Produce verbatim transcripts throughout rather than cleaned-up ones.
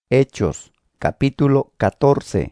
Hechos, capítulo catorce.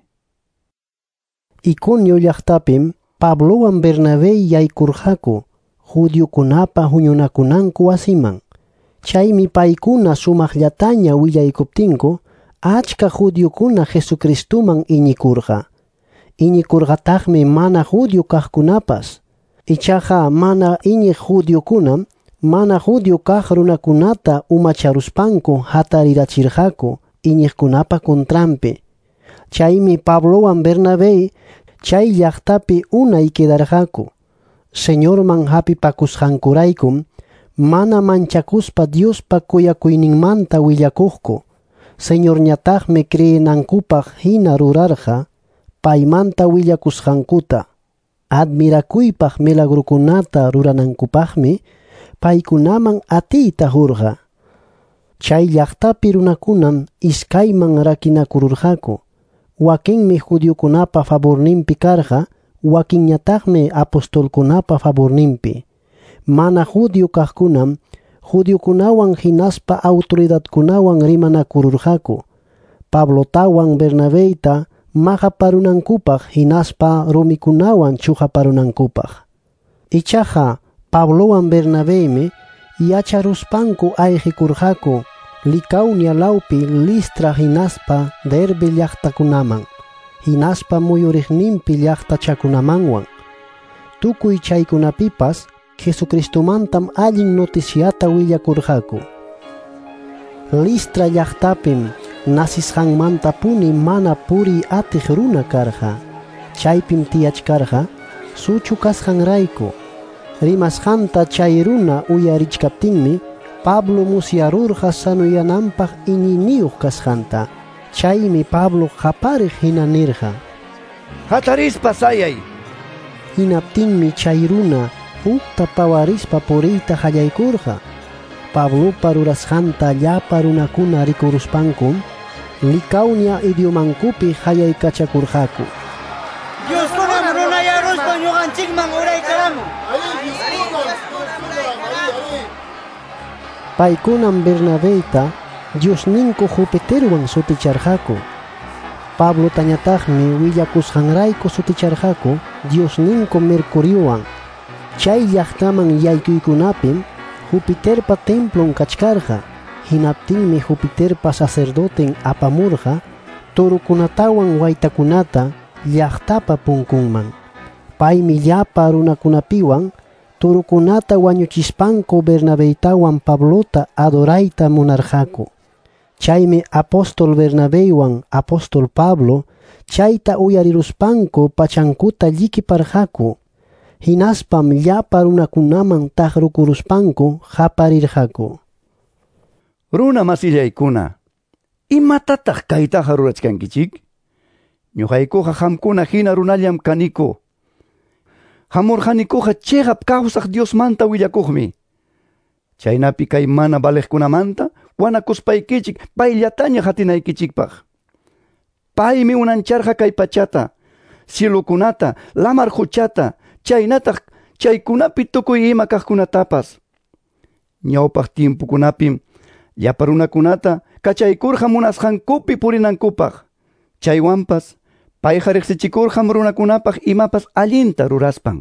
Iconio llaqtapim Pablowan Bernabé yaykurqaku judiokunapa huñunakunanku wasiman. Chaymi paykuna sumaqllataña willaykuptinku achka judiokuna Jesucristuman iñikurqa. Iñikurqataqmi mana judio kaqkunapas. Ichaqa mana iñiq judiokunam mana judio kaq runakunata umacharuspanku hatarirachirqaku iñiqkunapa kontranpi. Chaymi Pablowan Bernabé chay llaqtapi unay kedarqaku. Señorman hapipakusqankuraykum mana manchakuspa Diospa kuyakuyninmanta willakuqku. Señorñataqmi creyinankupaq hina rurarqa paymanta willakusqankuta. Admirakuypaq milagrukunata ruranankupaqmi paykunaman atiyta hurqa. Chay llaqtapi runakunam iskayman rakinakururqaku. Wakinmi judiokunapa favorninpi karqa, wakinñataqmi apostolkunapa favorninpi. Mana judio kaqkunam judiokunawan hinaspa autoridadkunawan rimanakururqaku. Pablotawan Bernabéta maqaparunankupaq hinaspa rumikunawan chuqaparunankupaq. Ichaqa Pablowan Bernabémi yacharuspanku ayqikurqaku Licaunia laupi Listra hinaspa Derbe llaqtakunaman, hinaspa muyuriqninpi llaqtachakunamanwan. Tukuy chaykunapipas Jesucristumantam allin noticiata willakurqaku. Listra llaqtapim nasisqanmanta puni mana puri atiq runa karqa. Chaypim tiyachkarqa suchu kasqanrayku. Rimasqanta chay runa uyarichkaptinmi Pablo musyarurqa sanuyananpaq iñiniyuq kasqanta. Chaymi Pablo qapariq hina nirqa: ¡Hatarispa sayay! Hinaptinmi chay runa hukta pawarispa puriyta qallaykurqa. Pablopa rurasqanta llapa runakuna rikuruspankum Licaunia idiomankupi qallaykachakurqaku. Dioskunam runayaruspa ñuqanchikman uraykaramun. Paykunam Bernabéta Diosninku Jupiterwan suticharqaku. Pablo tañataqmi willakusqanrayku suticharqaku Diosninku Mercuriowan. Chay llaqtaman yaykuykunapim Jupiterpa templon kachkarqa. Hinaptinmi Jupiterpa sacerdoten apamurqa torukunatawan waytakunata llaqtapa punkunman. Paymi llapa runakunapiwan turukunata wañuchispanku Bernabétawan Pablota adorayta munarqaku. Chaymi apostol Bernabéwan apostol Pablo chayta uyariruspanku pachankuta llikiparqaku. Hinaspam llapa runakunaman taqrukuruspanku qaparirqaku. Runa masillaykuna, ¿imatataq kaytaqa rurachkankichik? Ñuqaykuqa qamkuna hina runallam kaniku. Hamurqanikuqa chiqap kawsaq Diosmanta willakuqmi. Chaynapi kay mana baliqkunamanta wanakuspaykichik payllataña hatinaykichikpaq. Paymi unancharqa kay pachata, cielukunata, lamar huchata, chaynataq chaykunapi tukuy ima kaqkunatapas. Ñawpaq tiempukunapim llapa runakunata kachaykurqa munasqankupi purinankupaq. Chaywanpas payqa riqsichikurqam runakunapaq imapas allinta ruraspan.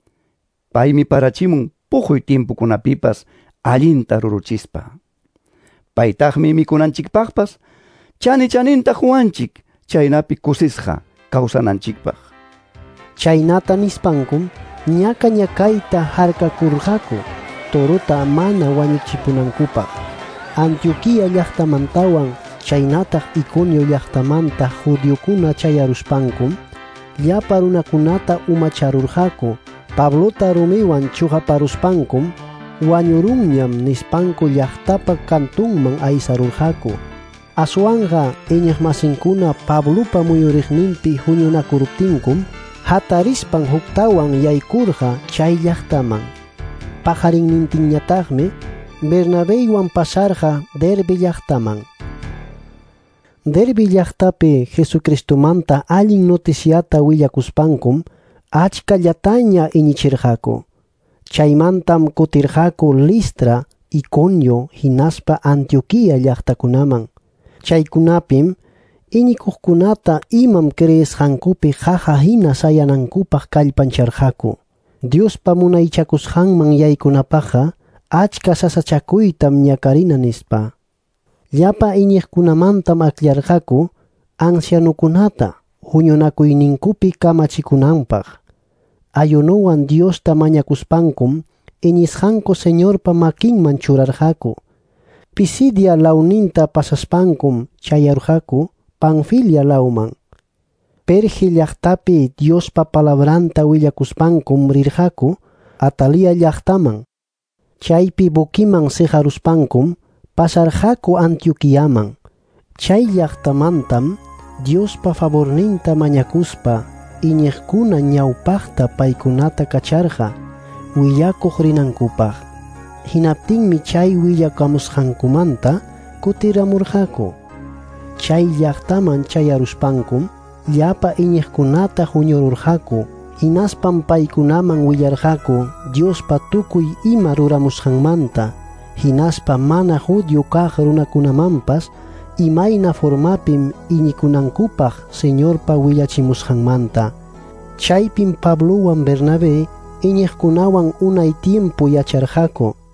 Paymi parachimun puquy tiempukunapipas allinta ruruchispa. Paytaqmi mikunanchikpaqpas chani chaninta huwanchik, chaynapi kusisqa kawsananchikpaq. Chaynata nispankum ñaka ñakayta harkakurqaku toruta mana wañuchipunankupaq. Antioquía llaqtamantawan chaynataq Iconio llaqtamanta judiokuna chayaruspankum llapa runakunata umacharurqaku. Pablota rumiwan chuqaparuspankum wañurunñam nispanku llaqtapa kantunman aysarurqaku. Aswanqa iñiq masinkuna Pablopa muyuriqninpi huñunakuruptinkum hatarispan huktawan yaykurqa chay llaqtaman. Pajarinnintinñataqmi Bernabéwan pasarqa Derbe llaqtaman. Derbe llaqtapi Jesucristumanta allin noticiata willakuspankum achka llataña iñichirqaku. Chaymantam kutirqaku Listra, Iconio, hinaspa Antioquía llaqtakunaman. Chaykunapim iñikuqkunata imam creesqankupi jaja hina sayanankupaq kallpancharqaku. Diospa munaychakusqanman yaykunapaqa achka sasachakuytam ñakarina nispa. Llapa iñiqkunamantam aklarqaku ancianukunata huñunakuyninkupi kamachikunanpaq. Ayunuwan Diosta mañakuspankum iñisqanku Señorpa makinman churarqaku. Pisidia launinta pasaspankum chayarqaku Panfilia lauman. Perge llaqtapi Diospa palabranta willakuspankum rirqaku Atalia llaqtaman. Chaypi bukiman sejaruspankum pasarqaku Antioquiaman. Chay llaqtamantam Diospa favorninta mañakuspa iñiqkuna ñawpaqta paykunata kacharqa willakuq rinankupaq. Hinaptinmi chay willacamusqankumanta kutiramurqaku. Chay llaqtaman chayaruspankum llapa iñiqkunata huñururqaku. Hinaspan paykunaman willarqaku Diospa tukuy ima ruramusqanmanta. Hinaspa mana judío kaq runakunamanpas imayna formapim iñikunankupaq Señorpa willachimusqanmanta. Chaypim Pablowan Bernabé iñiqkunawan unay tiempo yacharqaku.